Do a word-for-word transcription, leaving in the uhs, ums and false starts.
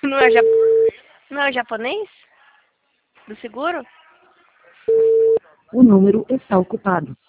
Não é, jap... não é japonês? Do seguro? O número está ocupado.